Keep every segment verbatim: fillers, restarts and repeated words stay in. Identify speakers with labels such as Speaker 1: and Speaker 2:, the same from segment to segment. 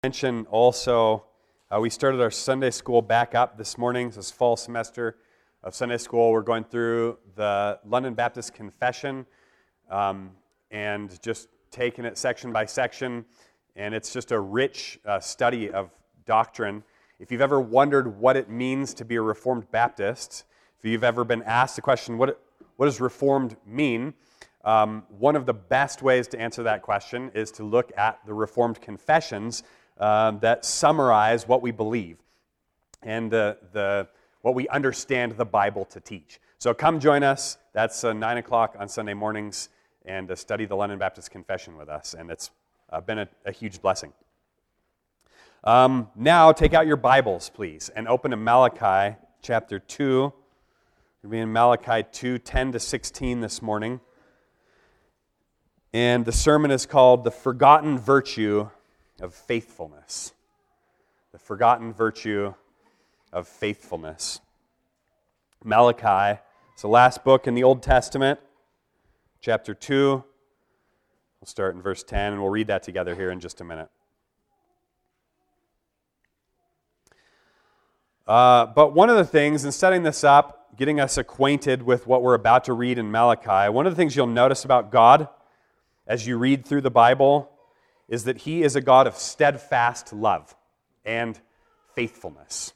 Speaker 1: Mention also, uh, we started our Sunday school back up this morning. This is fall semester of Sunday school. We're going through the London Baptist Confession um, and just taking it section by section. And it's just a rich uh, study of doctrine. If you've ever wondered what it means to be a Reformed Baptist, if you've ever been asked the question, what, what does Reformed mean? Um, one of the best ways to answer that question is to look at the Reformed confessions Um, that summarize what we believe and the, the what we understand the Bible to teach. So come join us. That's uh, nine o'clock on Sunday mornings, and uh, study the London Baptist Confession with us. And it's uh, been a, a huge blessing. Um, now, take out your Bibles, please, and open to Malachi chapter two. We'll be in Malachi two, ten to sixteen this morning. And the sermon is called The Forgotten Virtue of Faithfulness. The forgotten virtue of faithfulness. Malachi, it's the last book in the Old Testament, chapter two. We'll start in verse ten, and we'll read that together here in just a minute. Uh, but one of the things, in setting this up, getting us acquainted with what we're about to read in Malachi, one of the things you'll notice about God as you read through the Bible is that He is a God of steadfast love and faithfulness.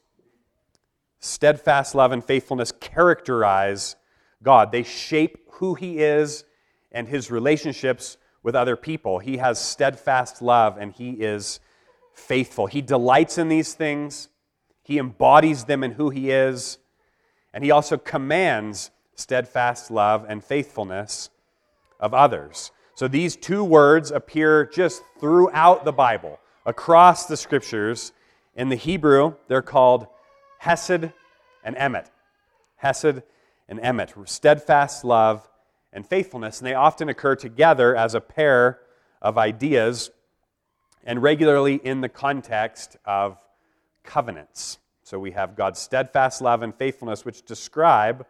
Speaker 1: Steadfast love and faithfulness characterize God. They shape who He is and His relationships with other people. He has steadfast love and He is faithful. He delights in these things. He embodies them in who He is. And He also commands steadfast love and faithfulness of others. So these two words appear just throughout the Bible, across the Scriptures. In the Hebrew, they're called Hesed and Emet. Hesed and Emet, steadfast love and faithfulness. And they often occur together as a pair of ideas and regularly in the context of covenants. So we have God's steadfast love and faithfulness, which describe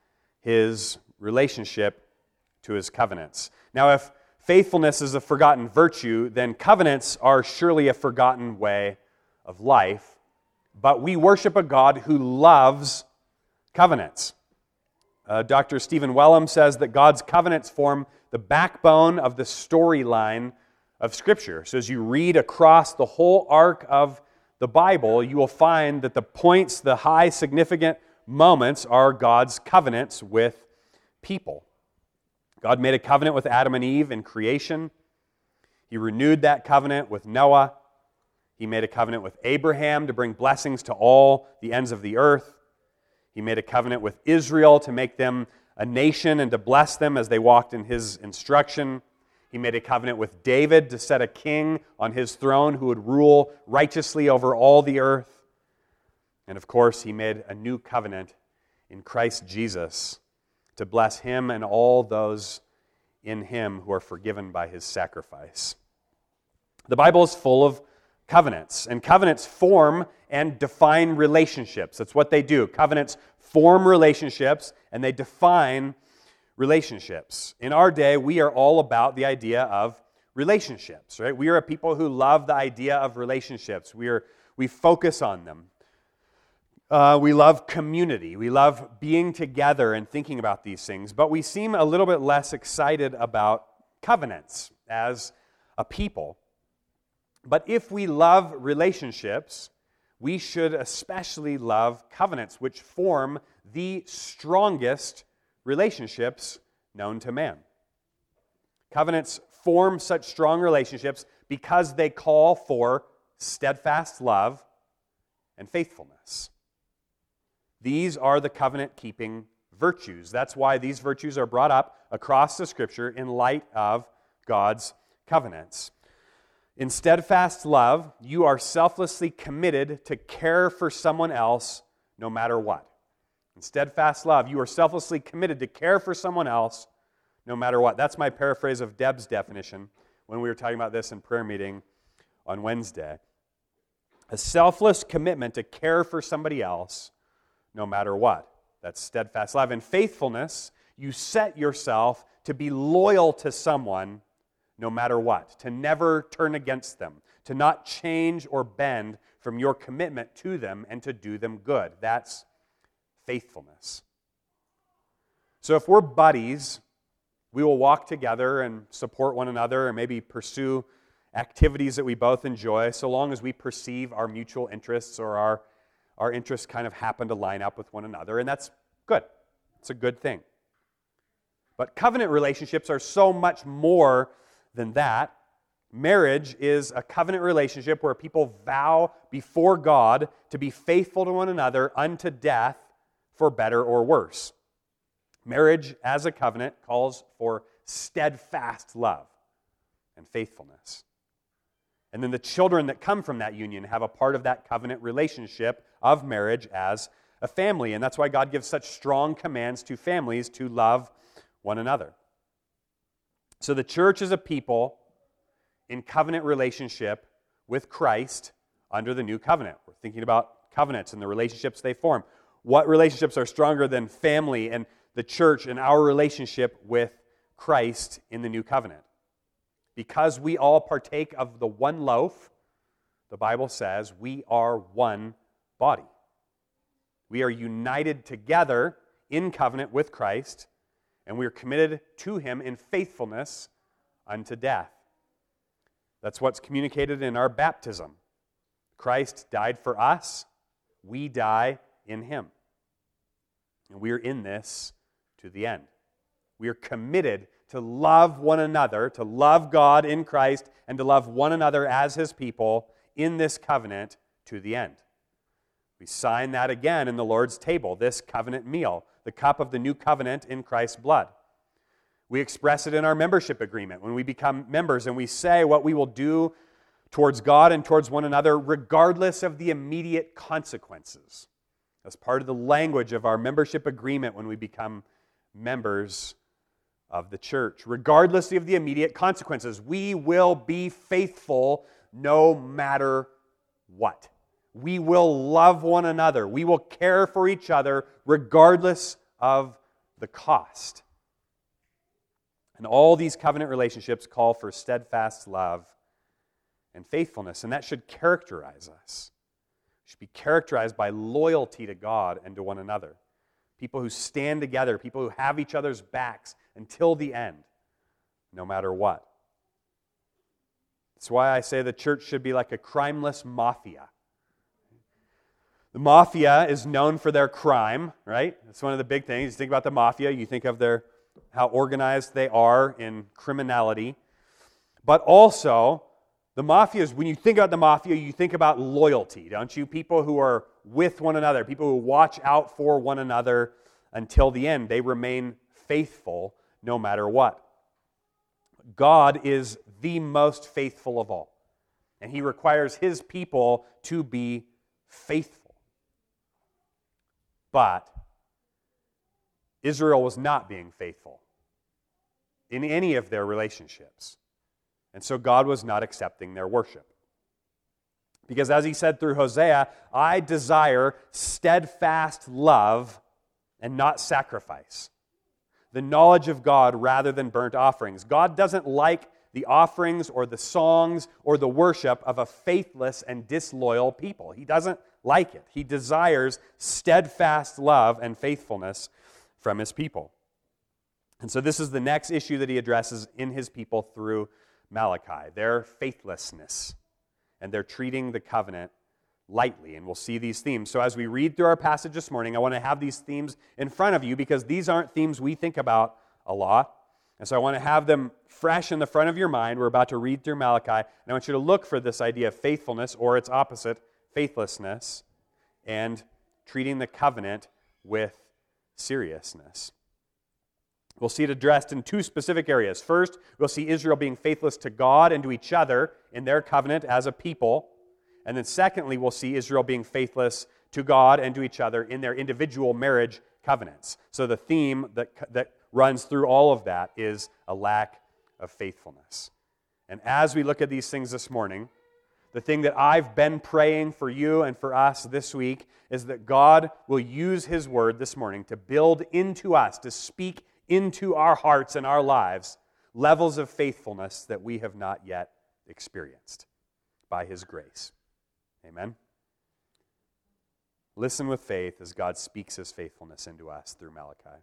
Speaker 1: His relationship to His covenants. Now, if faithfulness is a forgotten virtue, then covenants are surely a forgotten way of life. But we worship a God who loves covenants. Uh, Doctor Stephen Wellum says that God's covenants form the backbone of the storyline of Scripture. So as you read across the whole arc of the Bible, you will find that the points, the high significant moments, are God's covenants with people. God made a covenant with Adam and Eve in creation. He renewed that covenant with Noah. He made a covenant with Abraham to bring blessings to all the ends of the earth. He made a covenant with Israel to make them a nation and to bless them as they walked in His instruction. He made a covenant with David to set a king on his throne who would rule righteously over all the earth. And of course, He made a new covenant in Christ Jesus to bless Him and all those in Him who are forgiven by His sacrifice. The Bible is full of covenants, and covenants form and define relationships. That's what they do. Covenants form relationships, and they define relationships. In our day, we are all about the idea of relationships, right? We are a people who love the idea of relationships. We are we focus on them. Uh, we love community. We love being together and thinking about these things. But we seem a little bit less excited about covenants as a people. But if we love relationships, we should especially love covenants, which form the strongest relationships known to man. Covenants form such strong relationships because they call for steadfast love and faithfulness. These are the covenant-keeping virtues. That's why these virtues are brought up across the Scripture in light of God's covenants. In steadfast love, you are selflessly committed to care for someone else no matter what. In steadfast love, you are selflessly committed to care for someone else no matter what. That's my paraphrase of Deb's definition when we were talking about this in prayer meeting on Wednesday. A selfless commitment to care for somebody else no matter what. That's steadfast love. In faithfulness, you set yourself to be loyal to someone no matter what, to never turn against them, to not change or bend from your commitment to them and to do them good. That's faithfulness. So if we're buddies, we will walk together and support one another and maybe pursue activities that we both enjoy, so long as we perceive our mutual interests or our, our interests kind of happen to line up with one another, and that's good. It's a good thing. But covenant relationships are so much more than that. Marriage is a covenant relationship where people vow before God to be faithful to one another unto death, for better or worse. Marriage as a covenant calls for steadfast love and faithfulness. And then the children that come from that union have a part of that covenant relationship of marriage as a family. And that's why God gives such strong commands to families to love one another. So the church is a people in covenant relationship with Christ under the new covenant. We're thinking about covenants and the relationships they form. What relationships are stronger than family and the church and our relationship with Christ in the new covenant? Because we all partake of the one loaf, the Bible says we are one body. We are united together in covenant with Christ, and we are committed to Him in faithfulness unto death. That's what's communicated in our baptism. Christ died for us. We die in Him. And we are in this to the end. We are committed to love one another, to love God in Christ, and to love one another as His people in this covenant to the end. We sign that again in the Lord's table, this covenant meal, the cup of the new covenant in Christ's blood. We express it in our membership agreement when we become members, and we say what we will do towards God and towards one another regardless of the immediate consequences. That's part of the language of our membership agreement when we become members of the church. Regardless of the immediate consequences, we will be faithful no matter what. We will love one another. We will care for each other regardless of the cost. And all these covenant relationships call for steadfast love and faithfulness, and that should characterize us. It should be characterized by loyalty to God and to one another. People who stand together, people who have each other's backs until the end, no matter what. That's why I say the church should be like a crimeless mafia. The mafia is known for their crime, right? That's one of the big things. You think about the mafia, you think of their how organized they are in criminality. But also, the mafia is, when you think about the mafia, you think about loyalty, don't you? People who are with one another, people who watch out for one another until the end. They remain faithful no matter what. God is the most faithful of all, and He requires His people to be faithful. But Israel was not being faithful in any of their relationships, and so God was not accepting their worship. Because as He said through Hosea, I desire steadfast love and not sacrifice, the knowledge of God rather than burnt offerings. God doesn't like the offerings or the songs or the worship of a faithless and disloyal people. He doesn't like it. He desires steadfast love and faithfulness from His people. And so this is the next issue that He addresses in His people through Malachi, their faithlessness. And they're treating the covenant lightly. And we'll see these themes. So as we read through our passage this morning, I want to have these themes in front of you because these aren't themes we think about a lot. And so I want to have them fresh in the front of your mind. We're about to read through Malachi. And I want you to look for this idea of faithfulness, or its opposite, faithlessness, and treating the covenant with seriousness. We'll see it addressed in two specific areas. First, we'll see Israel being faithless to God and to each other in their covenant as a people. And then secondly, we'll see Israel being faithless to God and to each other in their individual marriage covenants. So the theme that, that runs through all of that is a lack of faithfulness. And as we look at these things this morning, the thing that I've been praying for you and for us this week is that God will use His word this morning to build into us, to speak into our hearts and our lives, levels of faithfulness that we have not yet experienced. by his grace. Amen? Listen with faith as God speaks his faithfulness into us through Malachi.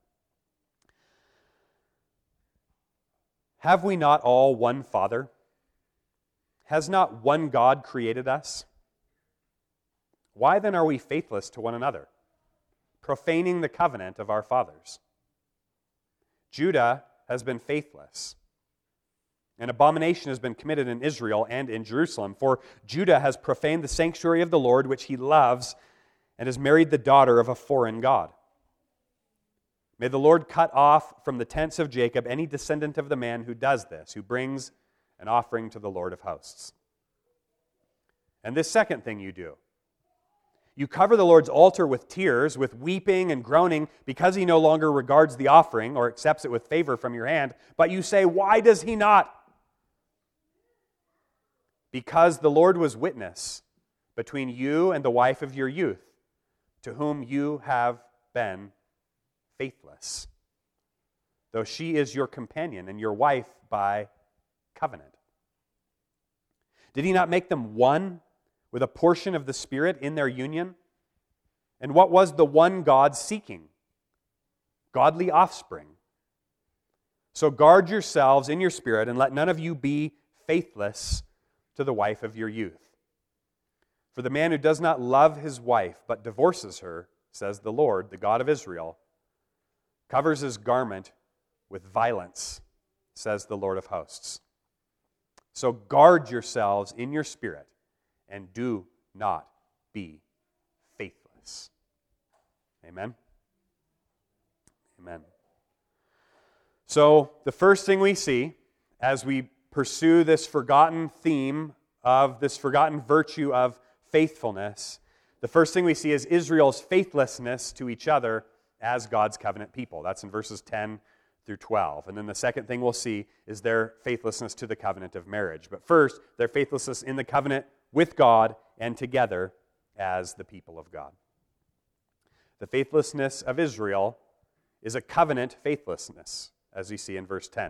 Speaker 1: Have we not all one Father? Has not one God created us? Why then are we faithless to one another, profaning the covenant of our fathers? Judah has been faithless. An abomination has been committed in Israel and in Jerusalem, for Judah has profaned the sanctuary of the Lord, which he loves, and has married the daughter of a foreign god. May the Lord cut off from the tents of Jacob any descendant of the man who does this, who brings an offering to the Lord of hosts. And this second thing you do, you cover the Lord's altar with tears, with weeping and groaning, because he no longer regards the offering or accepts it with favor from your hand. But you say, why does he not? Because the Lord was witness between you and the wife of your youth, to whom you have been faithless, though she is your companion and your wife by covenant. Did he not make them one with a portion of the Spirit in their union? And what was the one God seeking? Godly offspring. So guard yourselves in your spirit, and let none of you be faithless to the wife of your youth. For the man who does not love his wife, but divorces her, says the Lord, the God of Israel, covers his garment with violence, says the Lord of hosts. So guard yourselves in your spirit, and do not be faithless. Amen? Amen. So the first thing we see as we pursue this forgotten theme of this forgotten virtue of faithfulness, the first thing we see is Israel's faithlessness to each other as God's covenant people. That's in verses ten through twelve. And then the second thing we'll see is their faithlessness to the covenant of marriage. But first, their faithlessness in the covenant with God and together as the people of God. The faithlessness of Israel is a covenant faithlessness, as we see in verse ten.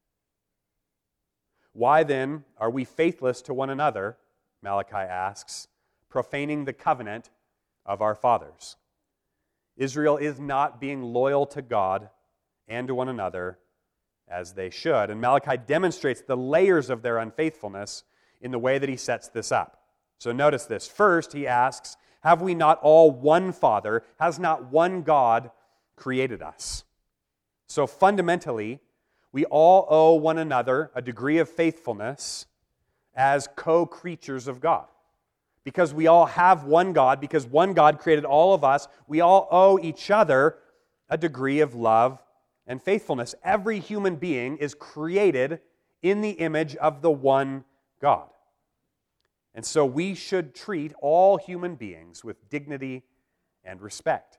Speaker 1: Why then are we faithless to one another, Malachi asks, profaning the covenant of our fathers? Israel is not being loyal to God and to one another as they should. And Malachi demonstrates the layers of their unfaithfulness in the way that he sets this up. So notice this. First, he asks, have we not all one Father? Has not one God created us? So fundamentally, we all owe one another a degree of faithfulness as co-creatures of God. Because we all have one God, because one God created all of us, we all owe each other a degree of love and faithfulness. Every human being is created in the image of the one God. And so we should treat all human beings with dignity and respect.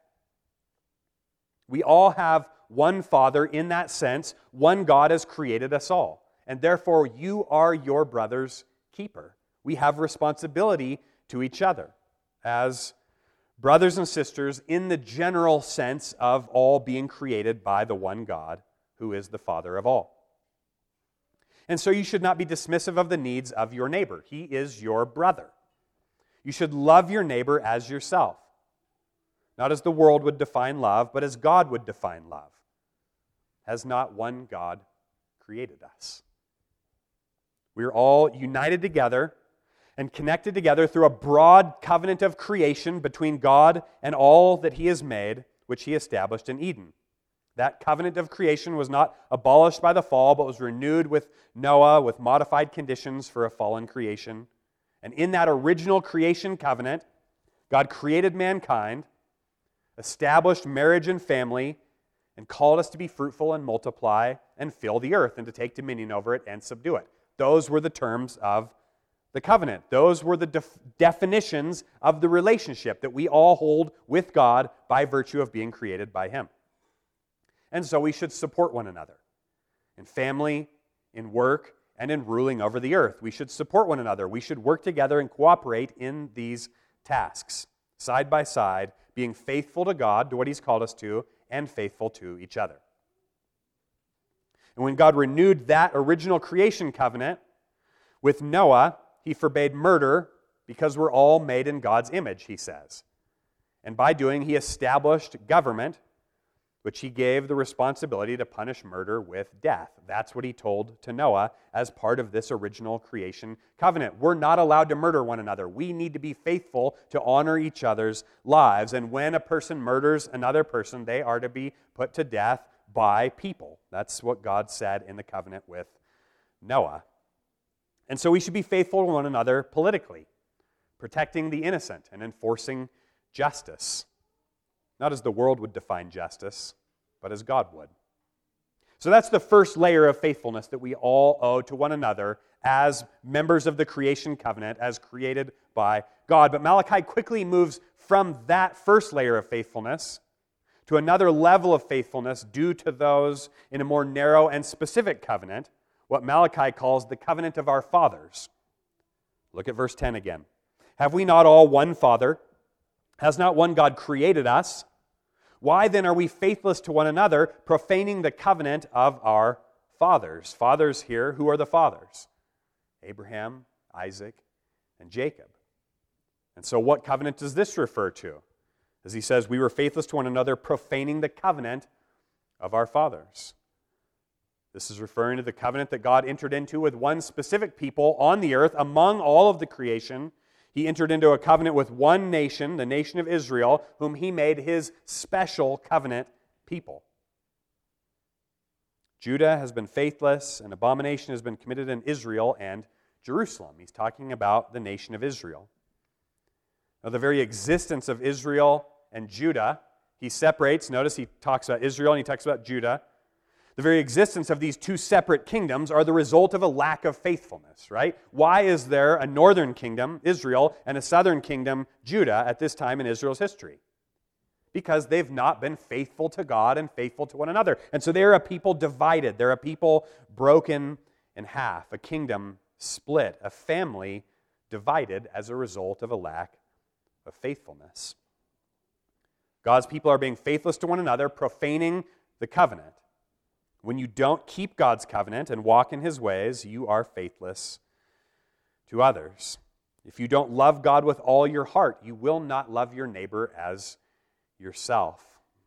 Speaker 1: We all have one Father in that sense. One God has created us all. And therefore, you are your brother's keeper. We have responsibility to each other as brothers and sisters in the general sense of all being created by the one God who is the Father of all. And so you should not be dismissive of the needs of your neighbor. He is your brother. You should love your neighbor as yourself. Not as the world would define love, but as God would define love. Has not one God created us? We are all united together and connected together through a broad covenant of creation between God and all that He has made, which He established in Eden. That covenant of creation was not abolished by the fall, but was renewed with Noah with modified conditions for a fallen creation. And in that original creation covenant, God created mankind, established marriage and family, and called us to be fruitful and multiply and fill the earth and to take dominion over it and subdue it. Those were the terms of the covenant. Those were the def- definitions of the relationship that we all hold with God by virtue of being created by Him. And so we should support one another in family, in work, and in ruling over the earth. We should support one another. We should work together and cooperate in these tasks, side by side, being faithful to God, to what He's called us to, and faithful to each other. And when God renewed that original creation covenant with Noah, he forbade murder because we're all made in God's image, he says. And by doing, he established government, which he gave the responsibility to punish murder with death. That's what he told to Noah as part of this original creation covenant. We're not allowed to murder one another. We need to be faithful to honor each other's lives. And when a person murders another person, they are to be put to death by people. That's what God said in the covenant with Noah. And so we should be faithful to one another politically, protecting the innocent and enforcing justice. Not as the world would define justice, but as God would. So that's the first layer of faithfulness that we all owe to one another as members of the creation covenant, as created by God. But Malachi quickly moves from that first layer of faithfulness to another level of faithfulness due to those in a more narrow and specific covenant, what Malachi calls the covenant of our fathers. Look at verse ten again. Have we not all one Father? Has not one God created us? Why then are we faithless to one another, profaning the covenant of our fathers? Fathers here, who are the fathers? Abraham, Isaac, and Jacob. And so what covenant does this refer to? As he says, we were faithless to one another, profaning the covenant of our fathers. This is referring to the covenant that God entered into with one specific people on the earth among all of the creation. He entered into a covenant with one nation, the nation of Israel, whom he made his special covenant people. Judah has been faithless, and abomination has been committed in Israel and Jerusalem. He's talking about the nation of Israel. Now, the very existence of Israel and Judah, he separates. Notice he talks about Israel and he talks about Judah. The very existence of these two separate kingdoms are the result of a lack of faithfulness, right? Why is there a northern kingdom, Israel, and a southern kingdom, Judah, at this time in Israel's history? Because they've not been faithful to God and faithful to one another. And so they're a people divided. They're a people broken in half, a kingdom split, a family divided as a result of a lack of faithfulness. God's people are being faithless to one another, profaning the covenant. When you don't keep God's covenant and walk in his ways, you are faithless to others. If you don't love God with all your heart, you will not love your neighbor as yourself.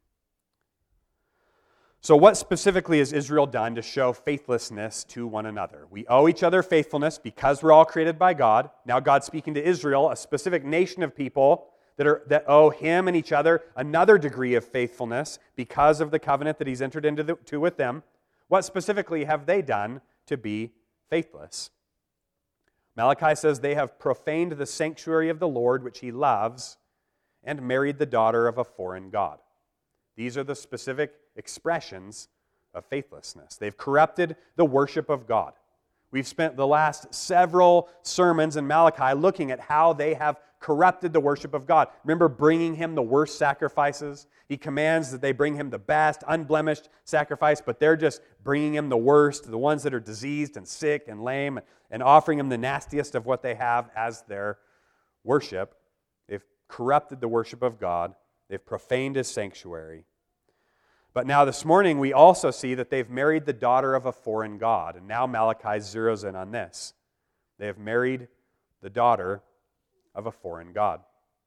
Speaker 1: So what specifically has Israel done to show faithlessness to one another? We owe each other faithfulness because we're all created by God. Now God's speaking to Israel, a specific nation of people that are that owe him and each other another degree of faithfulness because of the covenant that he's entered into the, to with them. What specifically have they done to be faithless? Malachi says they have profaned the sanctuary of the Lord, which he loves, and married the daughter of a foreign god. These are the specific expressions of faithlessness. They've corrupted the worship of God. We've spent the last several sermons in Malachi looking at how they have corrupted the worship of God. Remember bringing him the worst sacrifices? He commands that they bring him the best, unblemished sacrifice, but they're just bringing him the worst, the ones that are diseased and sick and lame, and offering him the nastiest of what they have as their worship. They've corrupted the worship of God. They've profaned his sanctuary. But now this morning we also see that they've married the daughter of a foreign god. And now Malachi zeroes in on this. They have married the daughter of a foreign god.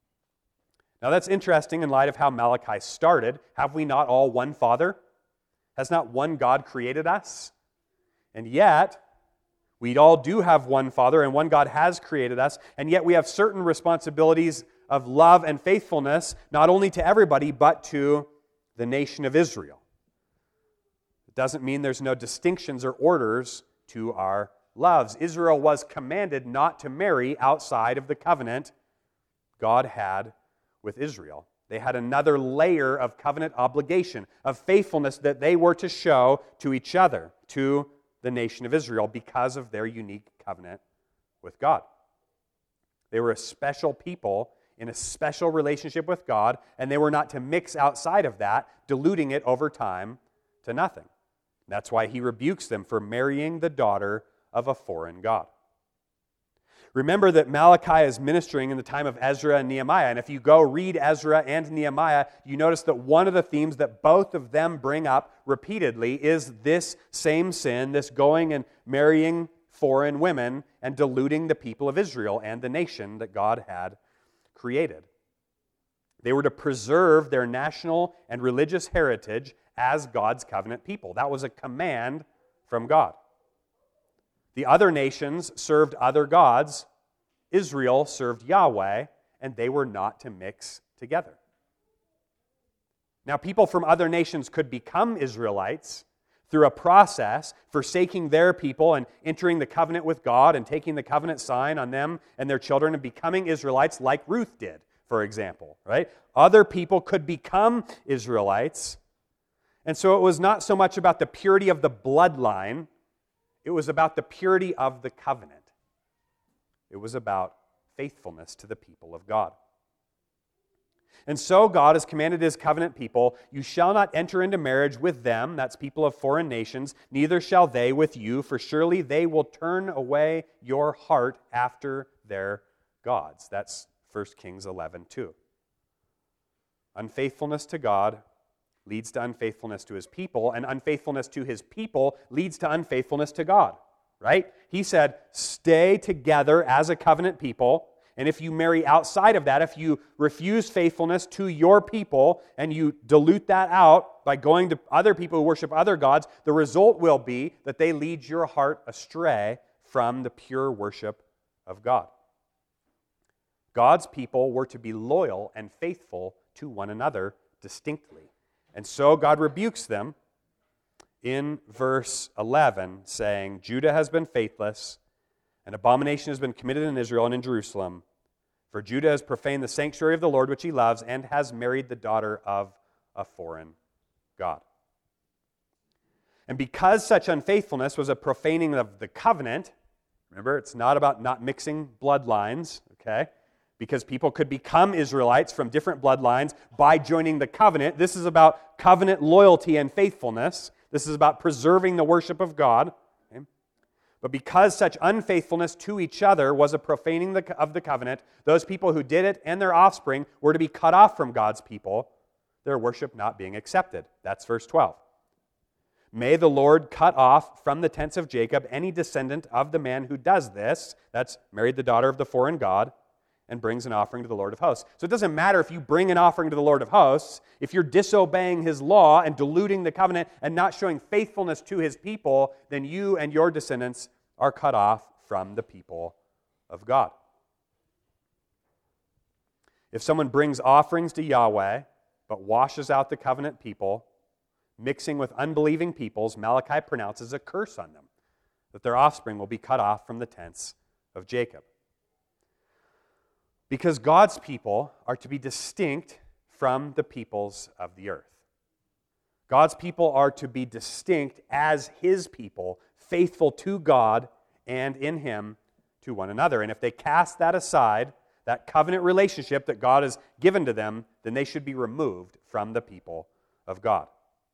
Speaker 1: Now that's interesting in light of how Malachi started. Have we not all one Father? Has not one God created us? And yet, we all do have one Father, and one God has created us, and yet we have certain responsibilities of love and faithfulness, not only to everybody, but to the nation of Israel. It doesn't mean there's no distinctions or orders to our loves. Israel was commanded not to marry outside of the covenant God had with Israel. They had another layer of covenant obligation, of faithfulness that they were to show to each other, to the nation of Israel, because of their unique covenant with God. They were a special people in a special relationship with God, and they were not to mix outside of that, diluting it over time to nothing. That's why he rebukes them for marrying the daughter of a foreign god. Remember that Malachi is ministering in the time of Ezra and Nehemiah, and if you go read Ezra and Nehemiah, you notice that one of the themes that both of them bring up repeatedly is this same sin, this going and marrying foreign women and deluding the people of Israel and the nation that God had created. They were to preserve their national and religious heritage as God's covenant people. That was a command from God. The other nations served other gods. Israel served Yahweh, and they were not to mix together. Now, people from other nations could become Israelites through a process, forsaking their people and entering the covenant with God and taking the covenant sign on them and their children and becoming Israelites like Ruth did, for example, right? Other people could become Israelites. And so it was not so much about the purity of the bloodline, it was about the purity of the covenant. It was about faithfulness to the people of God. And so God has commanded his covenant people, you shall not enter into marriage with them, that's people of foreign nations, neither shall they with you, for surely they will turn away your heart after their gods. That's First Kings eleven two. Unfaithfulness to God leads to unfaithfulness to his people, and unfaithfulness to his people leads to unfaithfulness to God, right? He said, stay together as a covenant people, and if you marry outside of that, if you refuse faithfulness to your people and you dilute that out by going to other people who worship other gods, the result will be that they lead your heart astray from the pure worship of God. God's people were to be loyal and faithful to one another distinctly. And so God rebukes them in verse eleven, saying, Judah has been faithless, an abomination has been committed in Israel and in Jerusalem. For Judah has profaned the sanctuary of the Lord which he loves, and has married the daughter of a foreign god. And because such unfaithfulness was a profaning of the covenant, remember, it's not about not mixing bloodlines, okay? Because people could become Israelites from different bloodlines by joining the covenant. This is about covenant loyalty and faithfulness. This is about preserving the worship of God. Okay? But because such unfaithfulness to each other was a profaning of the covenant, those people who did it and their offspring were to be cut off from God's people, their worship not being accepted. That's verse twelve. May the Lord cut off from the tents of Jacob any descendant of the man who does this, that's married the daughter of the foreign god, and brings an offering to the Lord of hosts. So it doesn't matter if you bring an offering to the Lord of hosts, if you're disobeying his law and diluting the covenant and not showing faithfulness to his people, then you and your descendants are cut off from the people of God. If someone brings offerings to Yahweh, but washes out the covenant people, mixing with unbelieving peoples, Malachi pronounces a curse on them, that their offspring will be cut off from the tents of Jacob. Because God's people are to be distinct from the peoples of the earth. God's people are to be distinct as his people, faithful to God and in him to one another. And if they cast that aside, that covenant relationship that God has given to them, then they should be removed from the people of God.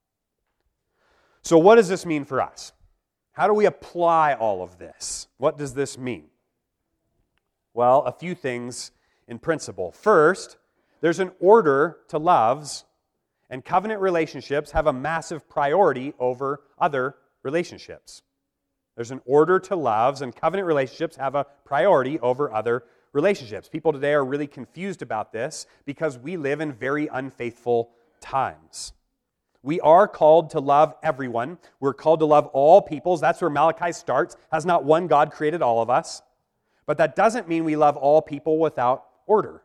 Speaker 1: So what does this mean for us? How do we apply all of this? What does this mean? Well, a few things in principle. First, there's an order to loves, and covenant relationships have a massive priority over other relationships. There's an order to loves, and covenant relationships have a priority over other relationships. People today are really confused about this because we live in very unfaithful times. We are called to love everyone. We're called to love all peoples. That's where Malachi starts. Has not one God created all of us? But that doesn't mean we love all people without order.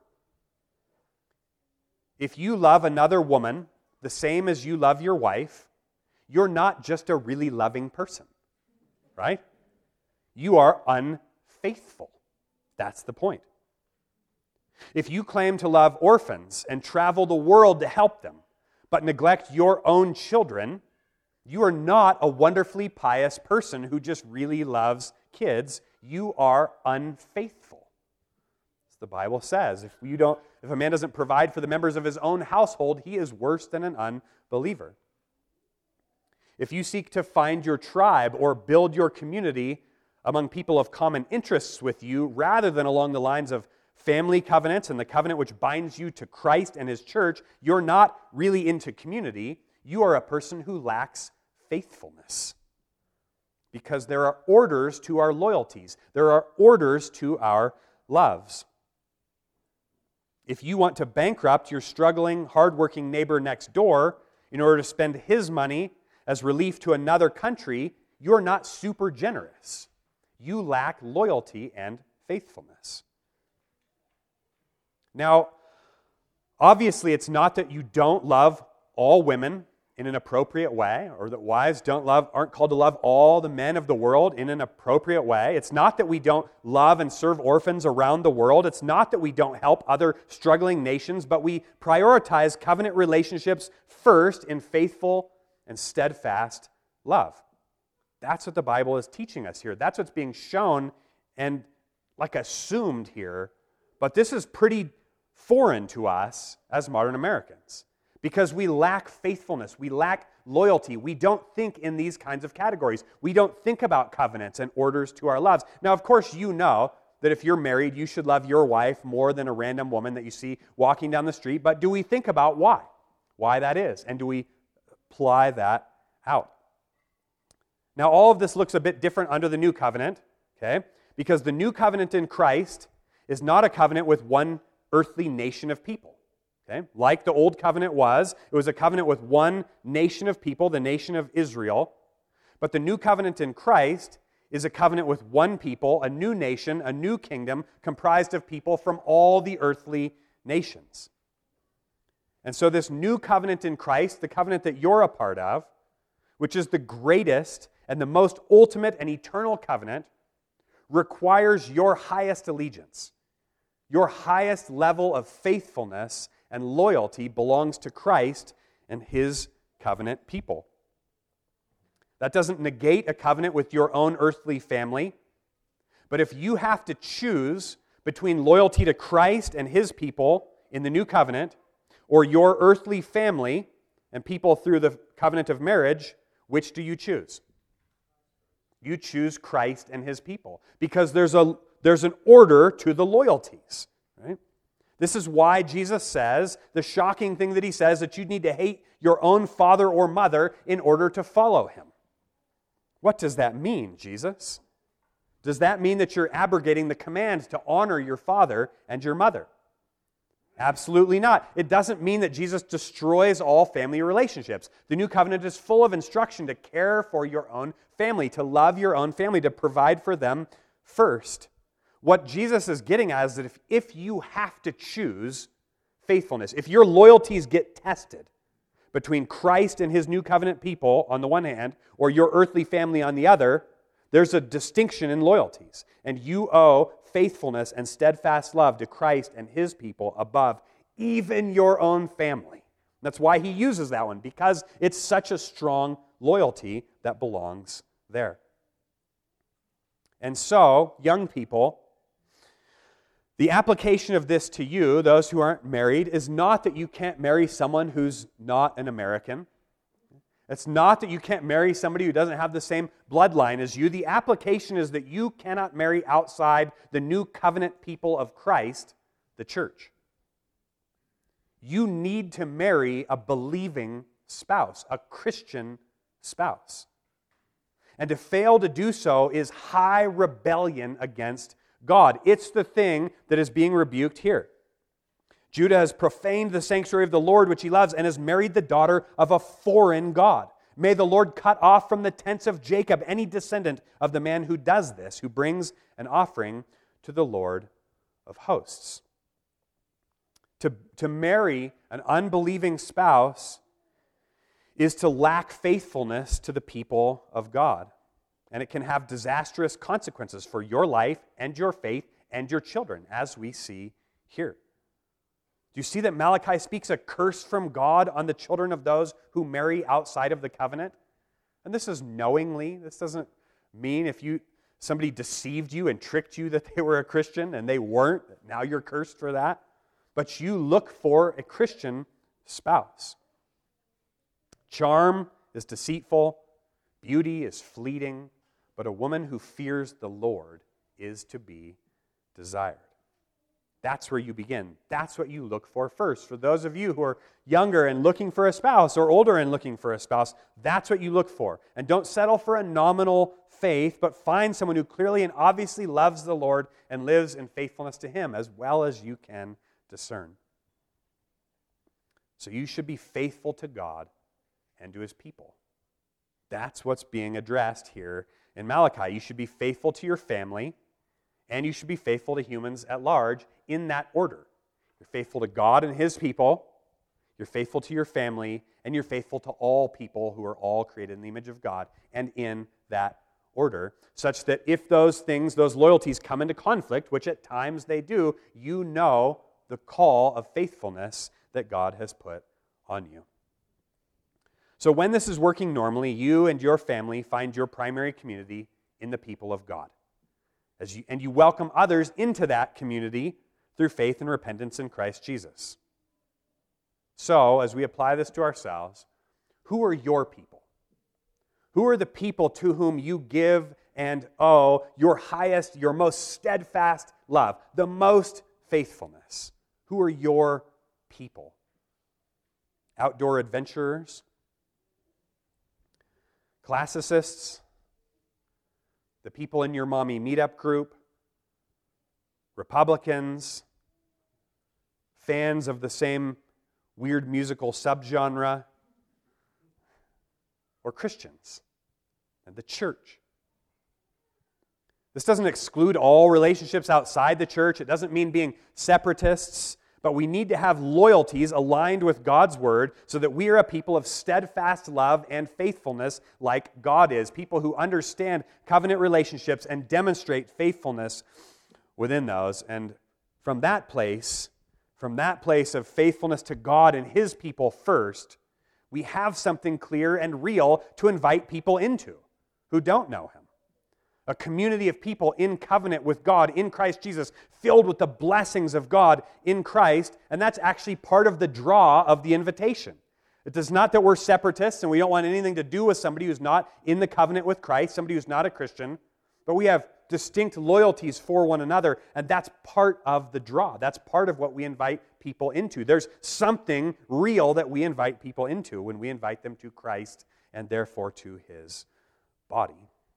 Speaker 1: If you love another woman the same as you love your wife, you're not just a really loving person, right? You are unfaithful. That's the point. If you claim to love orphans and travel the world to help them, but neglect your own children, you are not a wonderfully pious person who just really loves kids. You are unfaithful. As the Bible says, if you don't, if a man doesn't provide for the members of his own household, he is worse than an unbeliever. If you seek to find your tribe or build your community among people of common interests with you, rather than along the lines of family covenants and the covenant which binds you to Christ and his church, you're not really into community. You are a person who lacks faithfulness. because there are orders to our loyalties. There are orders to our loves. If you want to bankrupt your struggling, hardworking neighbor next door in order to spend his money as relief to another country, you're not super generous. You lack loyalty and faithfulness. Now, obviously, it's not that you don't love all women in an appropriate way, or that wives don't love, aren't called to love all the men of the world in an appropriate way. It's not that we don't love and serve orphans around the world. It's not that we don't help other struggling nations, but we prioritize covenant relationships first in faithful and steadfast love. That's what the Bible is teaching us here. That's what's being shown and like assumed here. But this is pretty foreign to us as modern Americans, because we lack faithfulness, we lack loyalty. We don't think in these kinds of categories. We don't think about covenants and orders to our loves. Now, of course, you know that if you're married, you should love your wife more than a random woman that you see walking down the street. But do we think about why? Why that is? And do we apply that out? Now, all of this looks a bit different under the new covenant, okay? Because the new covenant in Christ is not a covenant with one earthly nation of people. Okay? Like the old covenant was, it was a covenant with one nation of people, the nation of Israel. But the new covenant in Christ is a covenant with one people, a new nation, a new kingdom, comprised of people from all the earthly nations. And so this new covenant in Christ, the covenant that you're a part of, which is the greatest and the most ultimate and eternal covenant, requires your highest allegiance. Your highest level of faithfulness and loyalty belongs to Christ and His covenant people. That doesn't negate a covenant with your own earthly family, but if you have to choose between loyalty to Christ and His people in the new covenant, or your earthly family and people through the covenant of marriage, which do you choose? You choose Christ and His people, because there's a there's an order to the loyalties, right? This is why Jesus says, the shocking thing that He says, that you need to hate your own father or mother in order to follow Him. What does that mean, Jesus? Does that mean that you're abrogating the command to honor your father and your mother? Absolutely not. It doesn't mean that Jesus destroys all family relationships. The new covenant is full of instruction to care for your own family, to love your own family, to provide for them first. What Jesus is getting at is that if, if you have to choose faithfulness, if your loyalties get tested between Christ and His new covenant people on the one hand, or your earthly family on the other, there's a distinction in loyalties. And you owe faithfulness and steadfast love to Christ and His people above even your own family. That's why He uses that one, because it's such a strong loyalty that belongs there. And so, young people, the application of this to you, those who aren't married, is not that you can't marry someone who's not an American. It's not that you can't marry somebody who doesn't have the same bloodline as you. The application is that you cannot marry outside the new covenant people of Christ, the church. You need to marry a believing spouse, a Christian spouse. And to fail to do so is high rebellion against God. It's the thing that is being rebuked here. Judah has profaned the sanctuary of the Lord, which he loves, and has married the daughter of a foreign god. May the Lord cut off from the tents of Jacob any descendant of the man who does this, who brings an offering to the Lord of hosts. To, to marry an unbelieving spouse is to lack faithfulness to the people of God. And it can have disastrous consequences for your life and your faith and your children, as we see here. Do you see that Malachi speaks a curse from God on the children of those who marry outside of the covenant? And this is knowingly. This doesn't mean if you somebody deceived you and tricked you that they were a Christian and they weren't, now you're cursed for that. But you look for a Christian spouse. Charm is deceitful, beauty is fleeting, but a woman who fears the Lord is to be desired. That's where you begin. That's what you look for first. For those of you who are younger and looking for a spouse, or older and looking for a spouse, that's what you look for. And don't settle for a nominal faith, but find someone who clearly and obviously loves the Lord and lives in faithfulness to Him as well as you can discern. So you should be faithful to God and to His people. That's what's being addressed here in Malachi. You should be faithful to your family, and you should be faithful to humans at large in that order. You're faithful to God and His people, you're faithful to your family, and you're faithful to all people who are all created in the image of God, and in that order, such that if those things, those loyalties come into conflict, which at times they do, you know the call of faithfulness that God has put on you. So when this is working normally, you and your family find your primary community in the people of God. As you, and you welcome others into that community through faith and repentance in Christ Jesus. So, as we apply this to ourselves, who are your people? Who are the people to whom you give and owe your highest, your most steadfast love, the most faithfulness? Who are your people? Outdoor adventurers? Classicists? The people in your mommy meetup group? Republicans? Fans of the same weird musical subgenre? Or Christians and the church? This doesn't exclude all relationships outside the church. It doesn't mean being separatists, but we need to have loyalties aligned with God's word so that we are a people of steadfast love and faithfulness like God is, people who understand covenant relationships and demonstrate faithfulness within those. And from that place, from that place of faithfulness to God and His people first, we have something clear and real to invite people into who don't know Him. A community of people in covenant with God in Christ Jesus, filled with the blessings of God in Christ, and that's actually part of the draw of the invitation. It is not that we're separatists and we don't want anything to do with somebody who's not in the covenant with Christ, somebody who's not a Christian, but we have distinct loyalties for one another, and that's part of the draw. That's part of what we invite people into. There's something real that we invite people into when we invite them to Christ and therefore to His body.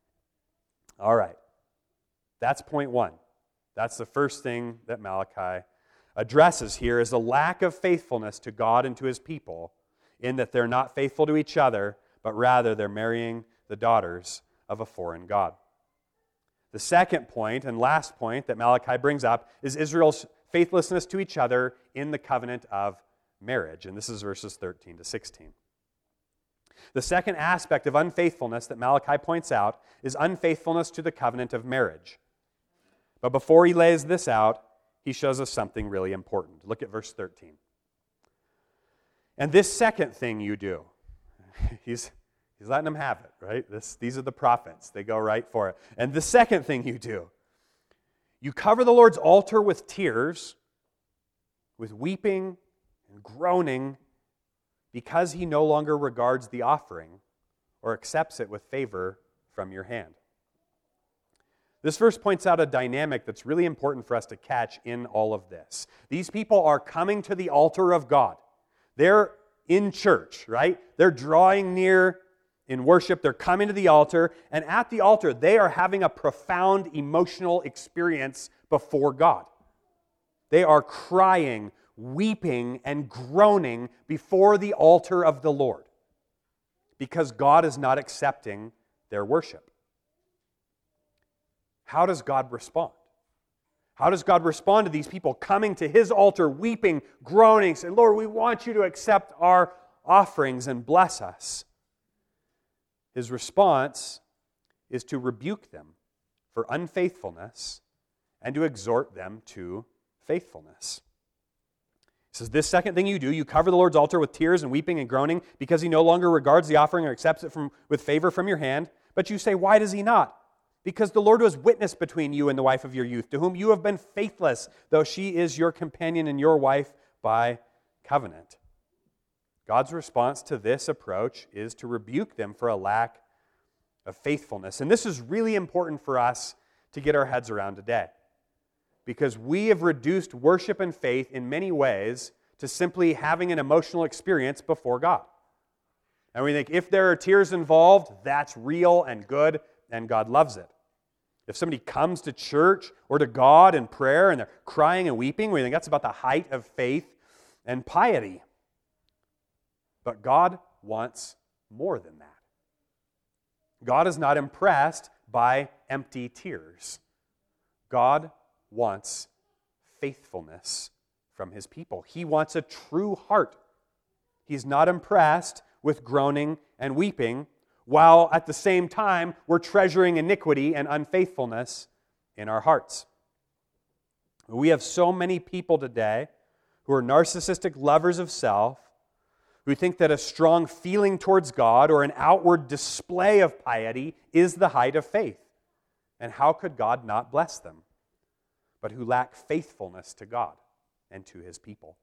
Speaker 1: All right. That's point one. That's the first thing that Malachi addresses here is the lack of faithfulness to God and to His people, in that they're not faithful to each other, but rather they're marrying the daughters of a foreign god. The second point and last point that Malachi brings up is Israel's faithlessness to each other in the covenant of marriage. And this is verses thirteen to sixteen. The second aspect of unfaithfulness that Malachi points out is unfaithfulness to the covenant of marriage. But before he lays this out, he shows us something really important. Look at verse thirteen. And this second thing you do, he's, he's letting them have it, right? This, these are the prophets. They go right for it. And the second thing you do, you cover the Lord's altar with tears, with weeping and groaning, because He no longer regards the offering or accepts it with favor from your hand. This verse points out a dynamic that's really important for us to catch in all of this. These people are coming to the altar of God. They're in church, right? They're drawing near in worship. They're coming to the altar, and at the altar, they are having a profound emotional experience before God. They are crying, weeping, and groaning before the altar of the Lord because God is not accepting their worship. How does God respond? How does God respond to these people coming to His altar, weeping, groaning, saying, Lord, we want You to accept our offerings and bless us? His response is to rebuke them for unfaithfulness and to exhort them to faithfulness. He says, this second thing you do, you cover the Lord's altar with tears and weeping and groaning because He no longer regards the offering or accepts it from, with favor from your hand. But you say, why does He not? Because the Lord was witness between you and the wife of your youth, to whom you have been faithless, though she is your companion and your wife by covenant. God's response to this approach is to rebuke them for a lack of faithfulness. And this is really important for us to get our heads around today, because we have reduced worship and faith in many ways to simply having an emotional experience before God. And we think if there are tears involved, that's real and good, and God loves it. If somebody comes to church or to God in prayer and they're crying and weeping, we think that's about the height of faith and piety. But God wants more than that. God is not impressed by empty tears. God wants faithfulness from his people. He wants a true heart. He's not impressed with groaning and weeping, while at the same time we're treasuring iniquity and unfaithfulness in our hearts. We have so many people today who are narcissistic lovers of self, who think that a strong feeling towards God or an outward display of piety is the height of faith. And how could God not bless them? But who lack faithfulness to God and to his people.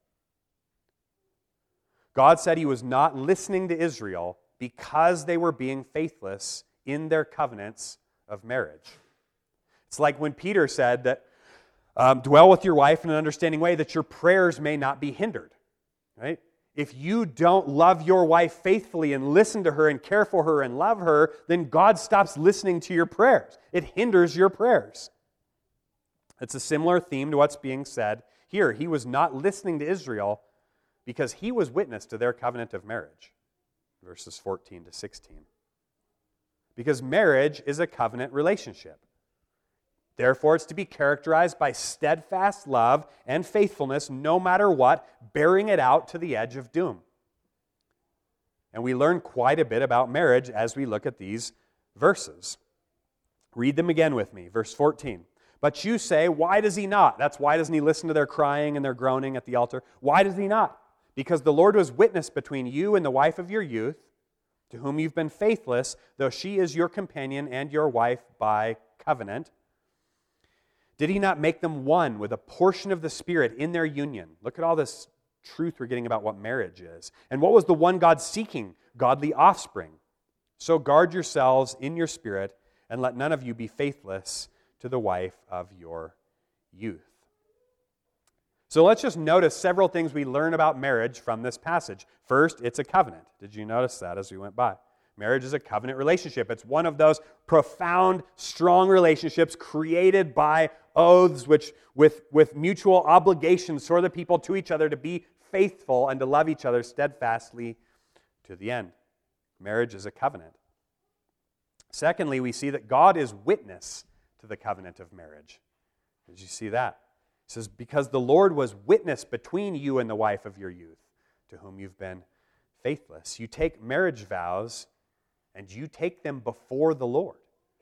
Speaker 1: God said he was not listening to Israel because they were being faithless in their covenants of marriage. It's like when Peter said that, um, dwell with your wife in an understanding way that your prayers may not be hindered. Right? If you don't love your wife faithfully and listen to her and care for her and love her, then God stops listening to your prayers. It hinders your prayers. It's a similar theme to what's being said here. He was not listening to Israel because he was witness to their covenant of marriage. Verses fourteen to sixteen. Because marriage is a covenant relationship. Therefore, it's to be characterized by steadfast love and faithfulness, no matter what, bearing it out to the edge of doom. And we learn quite a bit about marriage as we look at these verses. Read them again with me. Verse fourteen. But you say, why does he not? That's why doesn't he listen to their crying and their groaning at the altar? Why does he not? Because the Lord was witness between you and the wife of your youth, to whom you've been faithless, though she is your companion and your wife by covenant. Did he not make them one with a portion of the Spirit in their union? Look at all this truth we're getting about what marriage is. And what was the one God seeking? Godly offspring. So guard yourselves in your spirit, and let none of you be faithless to the wife of your youth. So let's just notice several things we learn about marriage from this passage. First, it's a covenant. Did you notice that as we went by? Marriage is a covenant relationship. It's one of those profound, strong relationships created by oaths, which with, with mutual obligations for the people to each other to be faithful and to love each other steadfastly to the end. Marriage is a covenant. Secondly, we see that God is witness to the covenant of marriage. Did you see that? It says, because the Lord was witness between you and the wife of your youth, to whom you've been faithless. You take marriage vows and you take them before the Lord.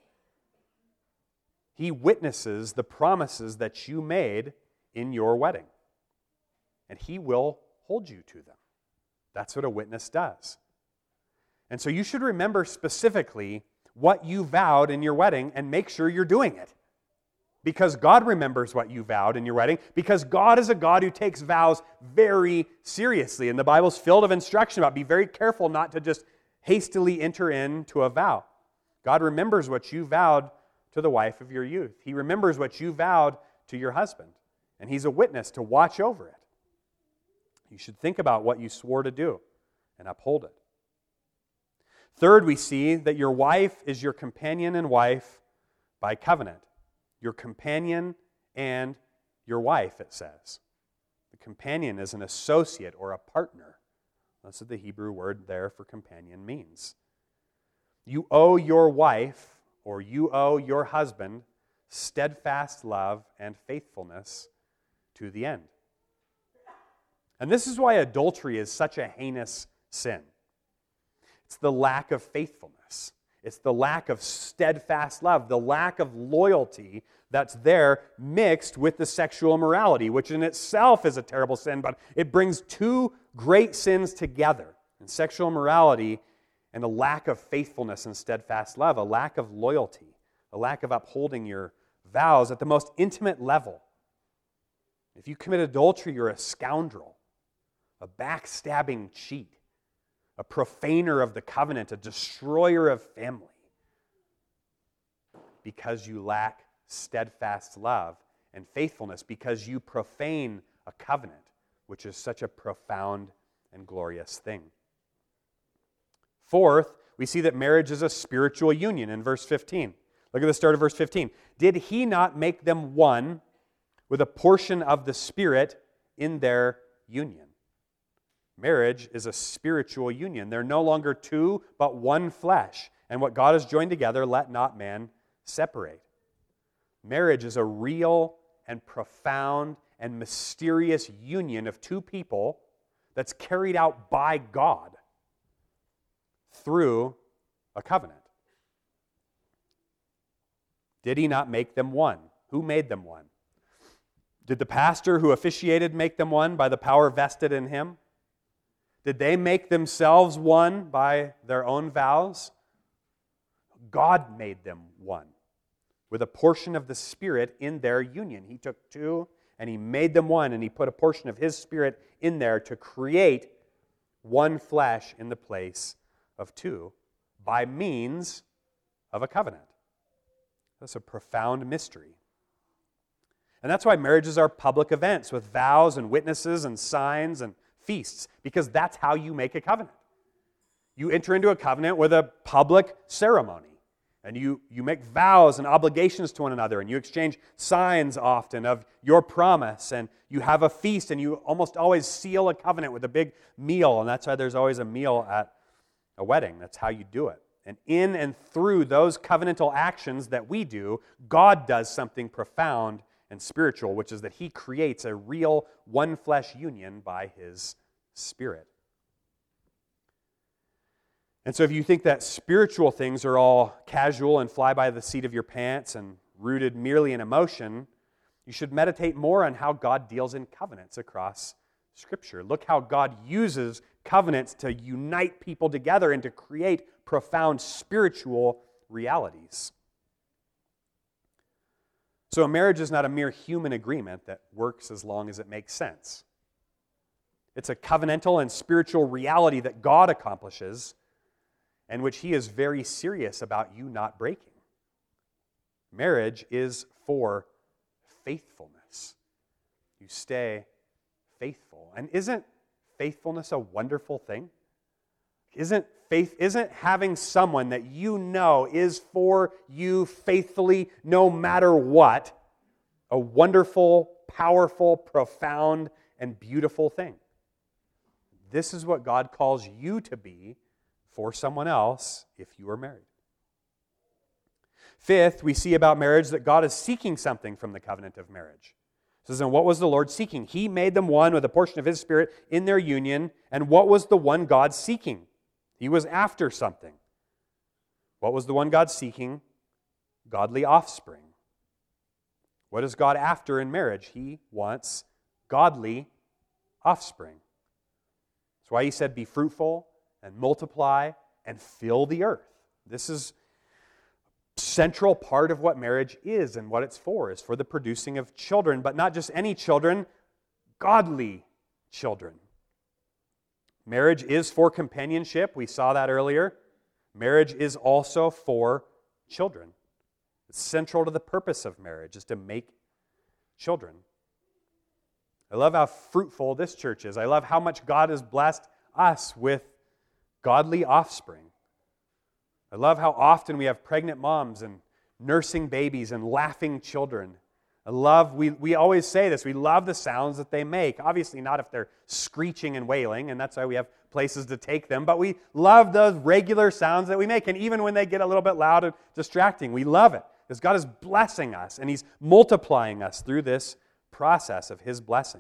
Speaker 1: He witnesses the promises that you made in your wedding. And he will hold you to them. That's what a witness does. And so you should remember specifically what you vowed in your wedding and make sure you're doing it. Because God remembers what you vowed in your wedding. Because God is a God who takes vows very seriously. And the Bible's filled of instruction about be very careful not to just hastily enter into a vow. God remembers what you vowed to the wife of your youth. He remembers what you vowed to your husband. And he's a witness to watch over it. You should think about what you swore to do and uphold it. Third, we see that your wife is your companion and wife by covenant. Your companion and your wife, it says. The companion is an associate or a partner. That's what the Hebrew word there for companion means. You owe your wife, or you owe your husband, steadfast love and faithfulness to the end. And this is why adultery is such a heinous sin. It's the lack of faithfulness. It's the lack of steadfast love, the lack of loyalty that's there mixed with the sexual immorality, which in itself is a terrible sin, but it brings two great sins together. And sexual immorality and a lack of faithfulness and steadfast love, a lack of loyalty, a lack of upholding your vows at the most intimate level. If you commit adultery, you're a scoundrel, a backstabbing cheat, a profaner of the covenant, a destroyer of family, because you lack steadfast love and faithfulness, because you profane a covenant, which is such a profound and glorious thing. Fourth, we see that marriage is a spiritual union in verse fifteen. Look at the start of verse fifteen. Did he not make them one with a portion of the Spirit in their union? Marriage is a spiritual union. They're no longer two, but one flesh. And what God has joined together, let not man separate. Marriage is a real and profound and mysterious union of two people that's carried out by God through a covenant. Did he not make them one? Who made them one? Did the pastor who officiated make them one by the power vested in him? Did they make themselves one by their own vows? God made them one with a portion of the Spirit in their union. He took two and he made them one, and he put a portion of his Spirit in there to create one flesh in the place of two by means of a covenant. That's a profound mystery. And that's why marriages are public events with vows and witnesses and signs and feasts, because that's how you make a covenant. You enter into a covenant with a public ceremony, and you, you make vows and obligations to one another, and you exchange signs often of your promise, and you have a feast, and you almost always seal a covenant with a big meal, and that's why there's always a meal at a wedding. That's how you do it. And in and through those covenantal actions that we do, God does something profound and spiritual, which is that he creates a real one-flesh union by his Spirit. And so if you think that spiritual things are all casual and fly by the seat of your pants and rooted merely in emotion, you should meditate more on how God deals in covenants across Scripture. Look how God uses covenants to unite people together and to create profound spiritual realities. So a marriage is not a mere human agreement that works as long as it makes sense. It's a covenantal and spiritual reality that God accomplishes and which he is very serious about you not breaking. Marriage is for faithfulness. You stay faithful. And isn't faithfulness a wonderful thing? Isn't faith, isn't having someone that you know is for you faithfully no matter what a wonderful, powerful, profound, and beautiful thing? This is what God calls you to be for someone else if you are married. Fifth, we see about marriage that God is seeking something from the covenant of marriage. It says, and what was the Lord seeking? He made them one with a portion of his Spirit in their union. And what was the one God seeking? He was after something. What was the one God seeking? Godly offspring. What is God after in marriage? He wants godly offspring. That's why he said, be fruitful and multiply and fill the earth. This is a central part of what marriage is and what it's for, is for the producing of children, but not just any children, godly children. Marriage is for companionship. We saw that earlier. Marriage is also for children. It's central to the purpose of marriage, is to make children. I love how fruitful this church is. I love how much God has blessed us with godly offspring. I love how often we have pregnant moms and nursing babies and laughing children. I love, we, we always say this, we love the sounds that they make. Obviously not if they're screeching and wailing, and that's why we have places to take them, but we love those regular sounds that we make, and even when they get a little bit loud and distracting, we love it, because God is blessing us, and he's multiplying us through this process of his blessing.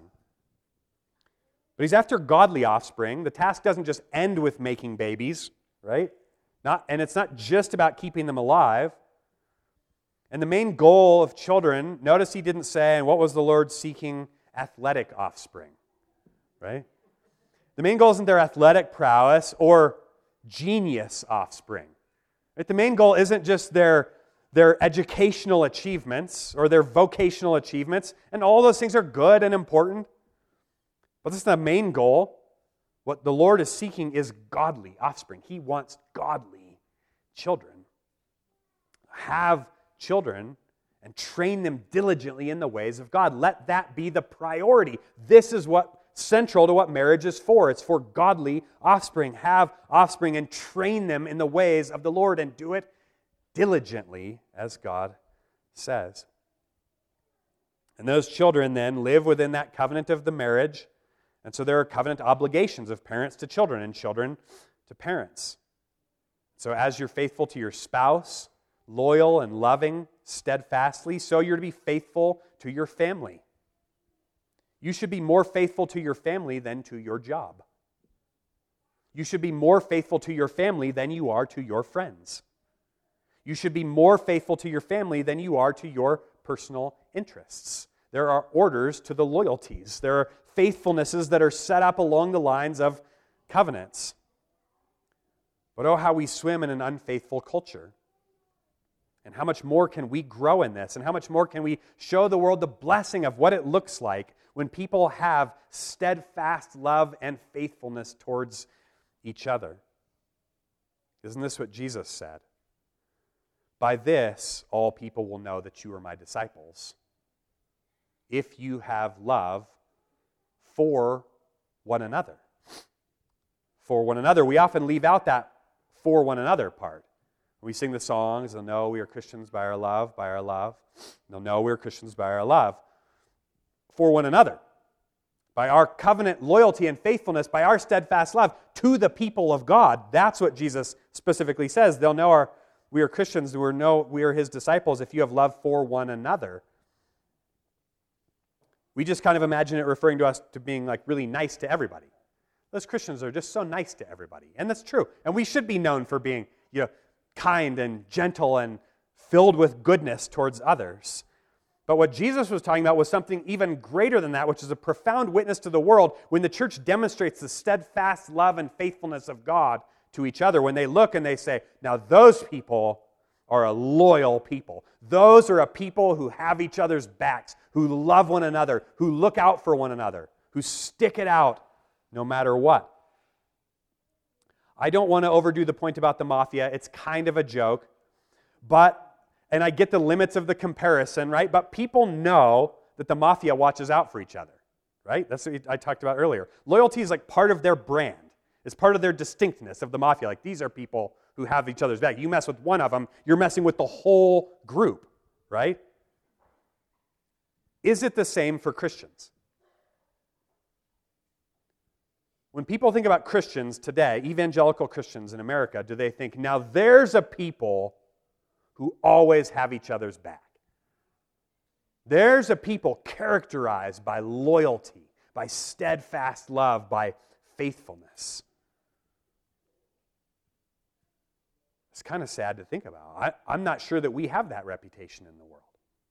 Speaker 1: But he's after godly offspring. The task doesn't just end with making babies, right? Not, and it's not just about keeping them alive. And the main goal of children, notice he didn't say, and what was the Lord seeking? Athletic offspring, right? The main goal isn't their athletic prowess or genius offspring. Right? The main goal isn't just their, their educational achievements or their vocational achievements, and all those things are good and important. But this is the main goal. What the Lord is seeking is godly offspring. He wants godly children. Have children and train them diligently in the ways of God. Let that be the priority. This is what central to what marriage is for. It's for godly offspring. Have offspring and train them in the ways of the Lord, and do it diligently, as God says. And those children then live within that covenant of the marriage. And so there are covenant obligations of parents to children and children to parents. So as you're faithful to your spouse, loyal and loving steadfastly, so you're to be faithful to your family. You should be more faithful to your family than to your job. You should be more faithful to your family than you are to your friends. You should be more faithful to your family than you are to your personal interests. There are orders to the loyalties. There are faithfulnesses that are set up along the lines of covenants. But oh, how we swim in an unfaithful culture. And how much more can we grow in this? And how much more can we show the world the blessing of what it looks like when people have steadfast love and faithfulness towards each other? Isn't this what Jesus said? By this, all people will know that you are my disciples, if you have love for one another. For one another. We often leave out that for one another part. We sing the songs, they'll know we are Christians by our love, by our love. They'll know we are Christians by our love. For one another. By our covenant loyalty and faithfulness, by our steadfast love to the people of God. That's what Jesus specifically says. They'll know our, we are Christians, we know we are His disciples if you have love for one another. We just kind of imagine it referring to us to being like really nice to everybody. Those Christians are just so nice to everybody. And that's true. And we should be known for being, you know, kind and gentle and filled with goodness towards others. But what Jesus was talking about was something even greater than that, which is a profound witness to the world when the church demonstrates the steadfast love and faithfulness of God to each other. When they look and they say, now those people are a loyal people. Those are a people who have each other's backs, who love one another, who look out for one another, who stick it out no matter what. I don't want to overdo the point about the mafia. It's kind of a joke. But, and I get the limits of the comparison, right? But people know that the mafia watches out for each other, right? That's what I talked about earlier. Loyalty is like part of their brand. It's part of their distinctness of the mafia. Like, these are people who have each other's back. You mess with one of them, you're messing with the whole group, right? Is it the same for Christians? When people think about Christians today, evangelical Christians in America, do they think, now there's a people who always have each other's back? There's a people characterized by loyalty, by steadfast love, by faithfulness. It's kind of sad to think about. I, I'm not sure that we have that reputation in the world.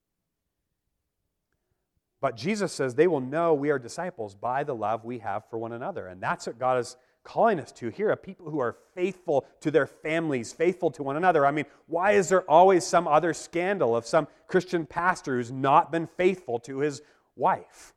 Speaker 1: But Jesus says they will know we are disciples by the love we have for one another. And that's what God is calling us to here, a people who are faithful to their families, faithful to one another. I mean, why is there always some other scandal of some Christian pastor who's not been faithful to his wife?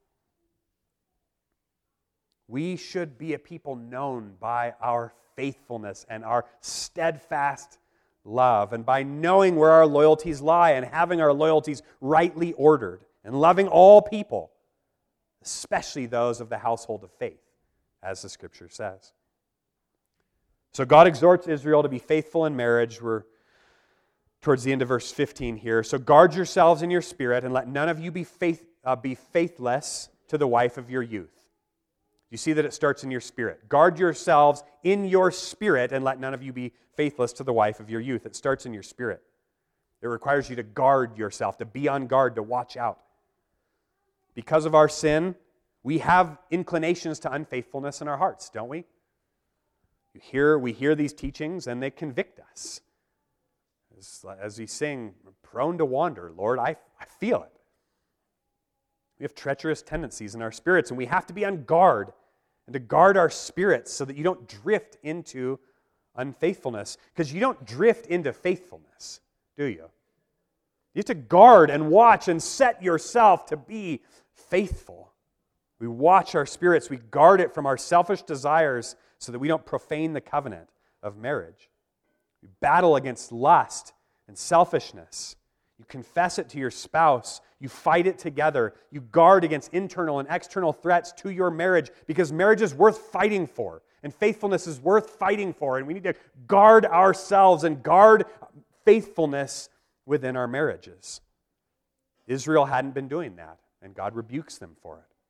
Speaker 1: We should be a people known by our faithfulness and our steadfast love, and by knowing where our loyalties lie and having our loyalties rightly ordered. And loving all people, especially those of the household of faith, as the Scripture says. So God exhorts Israel to be faithful in marriage. We're towards the end of verse fifteen here. So guard yourselves in your spirit, and let none of you be faith uh, be faithless to the wife of your youth. You see that it starts in your spirit. Guard yourselves in your spirit, and let none of you be faithless to the wife of your youth. It starts in your spirit. It requires you to guard yourself, to be on guard, to watch out. Because of our sin, we have inclinations to unfaithfulness in our hearts, don't we? You hear, we hear these teachings and they convict us. As, as we sing, prone to wander, Lord, I, I feel it. We have treacherous tendencies in our spirits, and we have to be on guard and to guard our spirits so that you don't drift into unfaithfulness. Because you don't drift into faithfulness, do you? You have to guard and watch and set yourself to be faithful. We watch our spirits. We guard it from our selfish desires so that we don't profane the covenant of marriage. We battle against lust and selfishness. You confess it to your spouse. You fight it together. You guard against internal and external threats to your marriage because marriage is worth fighting for. And faithfulness is worth fighting for. And we need to guard ourselves and guard faithfulness within our marriages. Israel hadn't been doing that, and God rebukes them for it.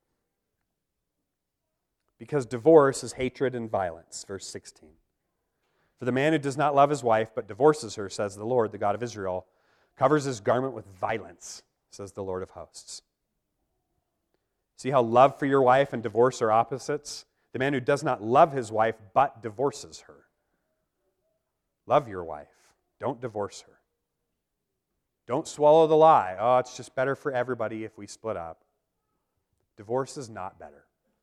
Speaker 1: Because divorce is hatred and violence. Verse sixteen. For the man who does not love his wife but divorces her, says the Lord, the God of Israel, covers his garment with violence, says the Lord of hosts. See how love for your wife and divorce are opposites? The man who does not love his wife but divorces her. Love your wife. Don't divorce her. Don't swallow the lie. Oh, it's just better for everybody if we split up. Divorce is not better.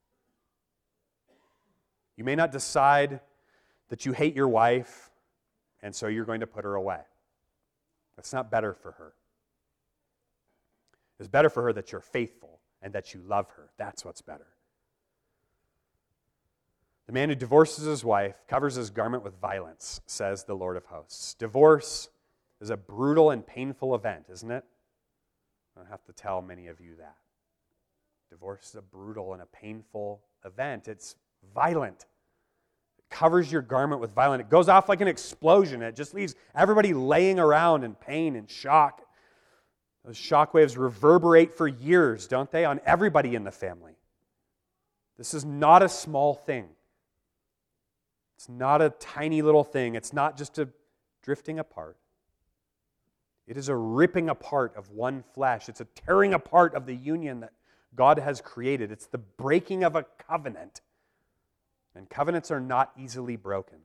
Speaker 1: You may not decide that you hate your wife, and so you're going to put her away. That's not better for her. It's better for her that you're faithful and that you love her. That's what's better. The man who divorces his wife covers his garment with violence, says the Lord of hosts. Divorce is a brutal and painful event, isn't it? I don't have to tell many of you that. Divorce is a brutal and a painful event. It's violent. It covers your garment with violence. It goes off like an explosion. It just leaves everybody laying around in pain and shock. Those shock waves reverberate for years, don't they, on everybody in the family. This is not a small thing. It's not a tiny little thing. It's not just a drifting apart. It is a ripping apart of one flesh. It's a tearing apart of the union that God has created. It's the breaking of a covenant. And covenants are not easily broken.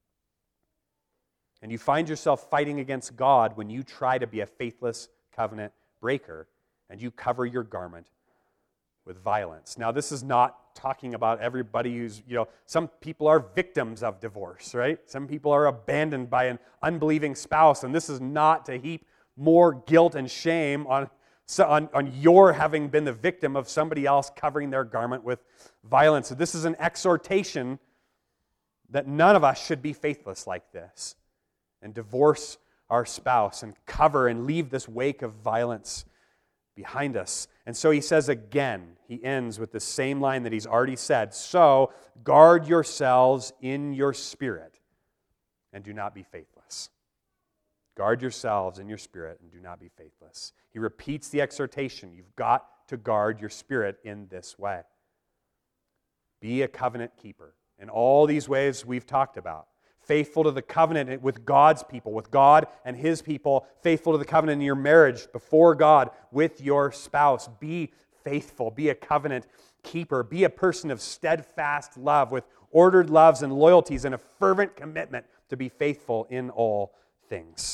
Speaker 1: And you find yourself fighting against God when you try to be a faithless covenant breaker and you cover your garment with violence. Now, this is not talking about everybody who's, you know, some people are victims of divorce, right? Some people are abandoned by an unbelieving spouse, and this is not to heap more guilt and shame on, on, on your having been the victim of somebody else covering their garment with violence. So this is an exhortation that none of us should be faithless like this and divorce our spouse and cover and leave this wake of violence behind us. And so he says again, he ends with the same line that he's already said, so guard yourselves in your spirit and do not be faithless. Guard yourselves in your spirit and do not be faithless. He repeats the exhortation. You've got to guard your spirit in this way. Be a covenant keeper in all these ways we've talked about. Faithful to the covenant with God's people, with God and His people. Faithful to the covenant in your marriage before God with your spouse. Be faithful. Be a covenant keeper. Be a person of steadfast love with ordered loves and loyalties and a fervent commitment to be faithful in all things.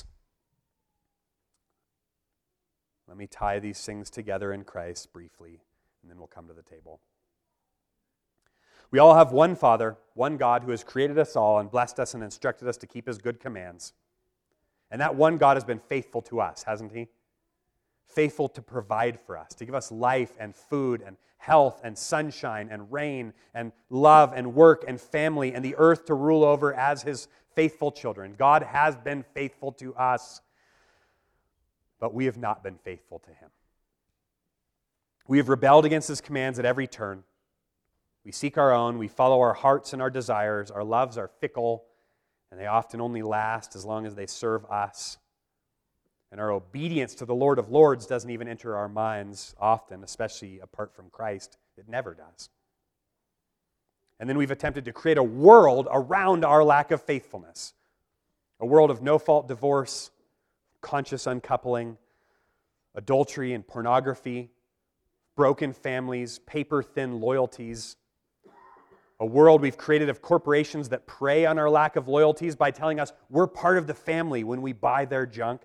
Speaker 1: Let me tie these things together in Christ briefly, and then we'll come to the table. We all have one Father, one God who has created us all and blessed us and instructed us to keep His good commands. And that one God has been faithful to us, hasn't He? Faithful to provide for us, to give us life and food and health and sunshine and rain and love and work and family and the earth to rule over as His faithful children. God has been faithful to us, but we have not been faithful to Him. We have rebelled against His commands at every turn. We seek our own, we follow our hearts and our desires, our loves are fickle, and they often only last as long as they serve us. And our obedience to the Lord of Lords doesn't even enter our minds often, especially apart from Christ. It never does. And then we've attempted to create a world around our lack of faithfulness. A world of no-fault divorce, conscious uncoupling, adultery and pornography, broken families, paper-thin loyalties. A world we've created of corporations that prey on our lack of loyalties by telling us we're part of the family when we buy their junk.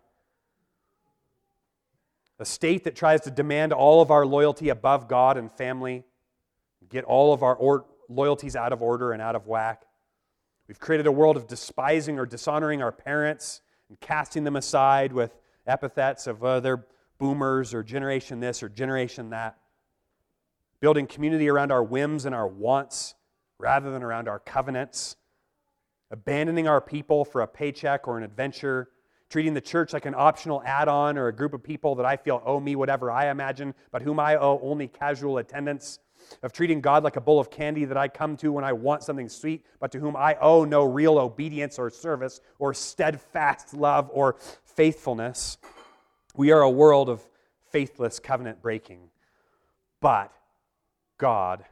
Speaker 1: A state that tries to demand all of our loyalty above God and family, get all of our or- loyalties out of order and out of whack. We've created a world of despising or dishonoring our parents and casting them aside with epithets of uh, they're boomers or generation this or generation that. Building community around our whims and our wants rather than around our covenants. Abandoning our people for a paycheck or an adventure. treating the church like an optional add-on or a group of people that I feel owe me whatever I imagine, but whom I owe only casual attendance, of treating God like a bowl of candy that I come to when I want something sweet, but to whom I owe no real obedience or service or steadfast love or faithfulness. We are a world of faithless covenant breaking, but God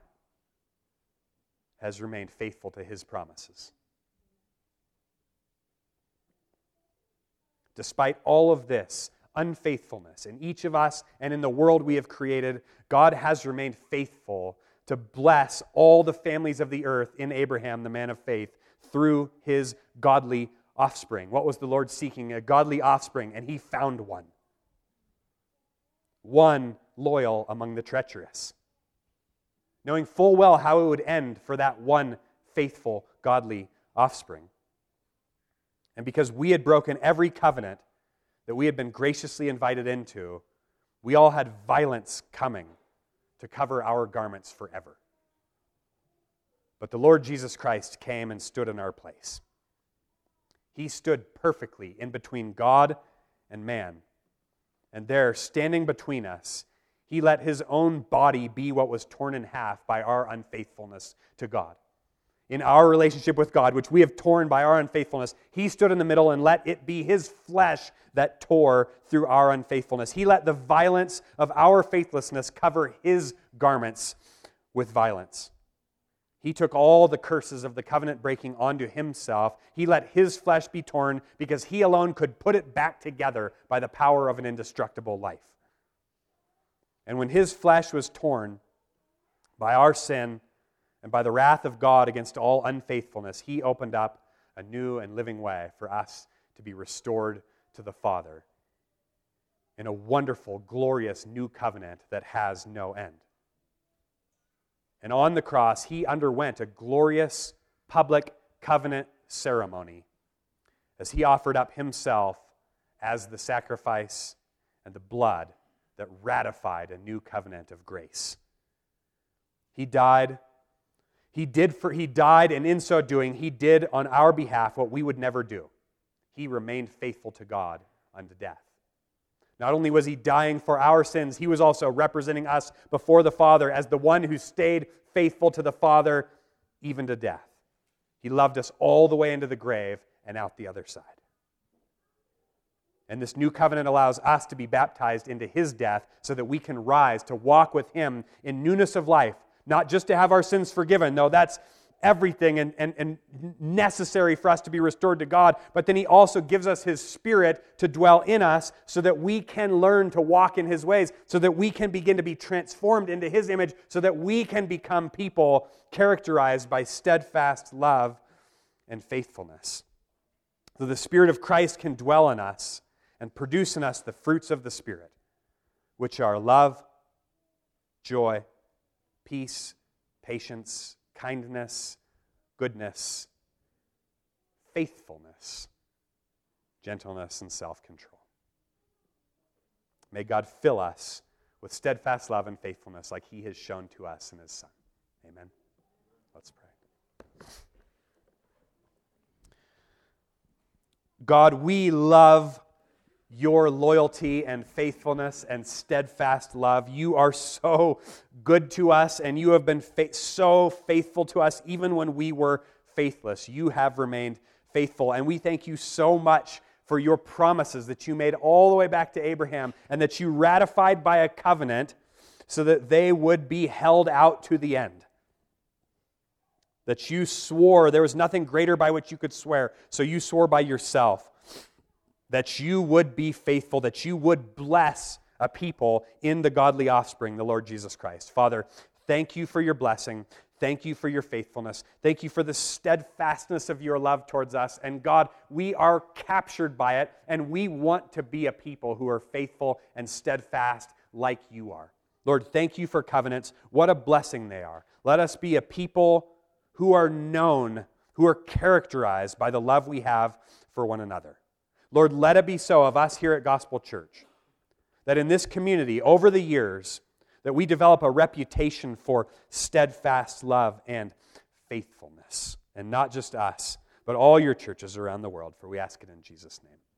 Speaker 1: has remained faithful to his promises. Despite all of this unfaithfulness in each of us and in the world we have created, God has remained faithful to bless all the families of the earth in Abraham, the man of faith, through his godly offspring. What was the Lord seeking? A godly offspring, and he found one. One loyal among the treacherous. Knowing full well how it would end for that one faithful, godly offspring. And because we had broken every covenant that we had been graciously invited into, we all had violence coming to cover our garments forever. But the Lord Jesus Christ came and stood in our place. He stood perfectly in between God and man. And there, standing between us, he let his own body be what was torn in half by our unfaithfulness to God. In our relationship with God, which we have torn by our unfaithfulness, he stood in the middle and let it be his flesh that tore through our unfaithfulness. He let the violence of our faithlessness cover his garments with violence. He took all the curses of the covenant breaking onto himself. He let his flesh be torn because he alone could put it back together by the power of an indestructible life. And when his flesh was torn by our sin and by the wrath of God against all unfaithfulness, he opened up a new and living way for us to be restored to the Father in a wonderful, glorious new covenant that has no end. And on the cross, he underwent a glorious public covenant ceremony as he offered up himself as the sacrifice and the blood that ratified a new covenant of grace. He died. He did for he died, and in so doing, he did on our behalf what we would never do. He remained faithful to God unto death. Not only was he dying for our sins, he was also representing us before the Father as the one who stayed faithful to the Father even to death. He loved us all the way into the grave and out the other side. And this new covenant allows us to be baptized into his death so that we can rise to walk with him in newness of life, not just to have our sins forgiven, though that's everything and, and, and necessary for us to be restored to God, but then he also gives us his Spirit to dwell in us so that we can learn to walk in his ways, so that we can begin to be transformed into his image, so that we can become people characterized by steadfast love and faithfulness. So the Spirit of Christ can dwell in us and produce in us the fruits of the Spirit, which are love, joy, peace, patience, kindness, goodness, faithfulness, gentleness, and self-control. May God fill us with steadfast love and faithfulness like he has shown to us in his Son. Amen. Let's pray. God, we love your loyalty and faithfulness and steadfast love. You are so good to us, and you have been fa- so faithful to us even when we were faithless. You have remained faithful, and we thank you so much for your promises that you made all the way back to Abraham and that you ratified by a covenant so that they would be held out to the end. That you swore, there was nothing greater by which you could swear, so you swore by yourself that you would be faithful, that you would bless a people in the godly offspring, the Lord Jesus Christ. Father, thank you for your blessing. Thank you for your faithfulness. Thank you for the steadfastness of your love towards us. And God, we are captured by it, and we want to be a people who are faithful and steadfast like you are. Lord, thank you for covenants. What a blessing they are. Let us be a people who are known, who are characterized by the love we have for one another. Lord, let it be so of us here at Gospel Church, that in this community, over the years, that we develop a reputation for steadfast love and faithfulness. And not just us, but all your churches around the world, for we ask it in Jesus' name.